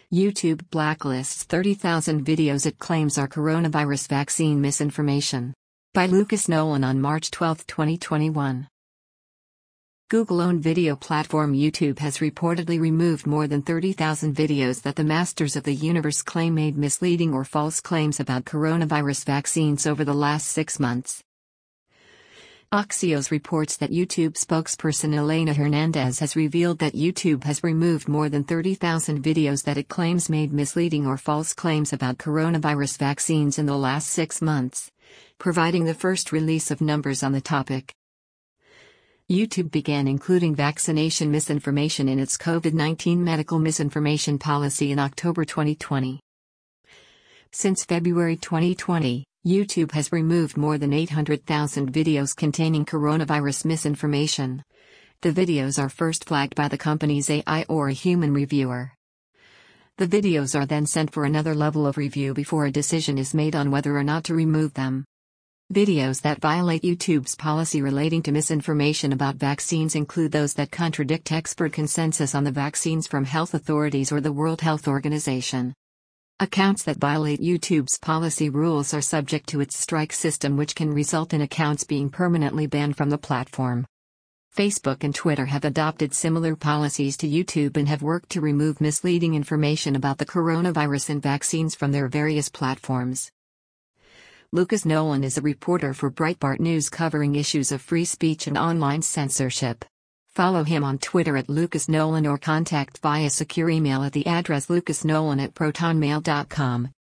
YouTube blacklists 30,000 videos it claims are coronavirus vaccine misinformation. By Lucas Nolan on March 12, 2021. Google-owned video platform YouTube has reportedly removed more than 30,000 videos that the masters of the universe claim made misleading or false claims about coronavirus vaccines over the last 6 months. Axios reports that YouTube spokesperson Elena Hernandez has revealed that YouTube has removed more than 30,000 videos that it claims made misleading or false claims about coronavirus vaccines in the last 6 months, providing the first release of numbers on the topic. YouTube began including vaccination misinformation in its COVID-19 medical misinformation policy in October 2020. Since February 2020, YouTube has removed more than 800,000 videos containing coronavirus misinformation. The videos are first flagged by the company's AI or a human reviewer. The videos are then sent for another level of review before a decision is made on whether or not to remove them. Videos that violate YouTube's policy relating to misinformation about vaccines include those that contradict expert consensus on the vaccines from health authorities or the World Health Organization. Accounts that violate YouTube's policy rules are subject to its strike system, which can result in accounts being permanently banned from the platform. Facebook and Twitter have adopted similar policies to YouTube and have worked to remove misleading information about the coronavirus and vaccines from their various platforms. Lucas Nolan is a reporter for Breitbart News covering issues of free speech and online censorship. Follow him on Twitter at Lucas Nolan or contact via secure email at the address lucasnolan@protonmail.com.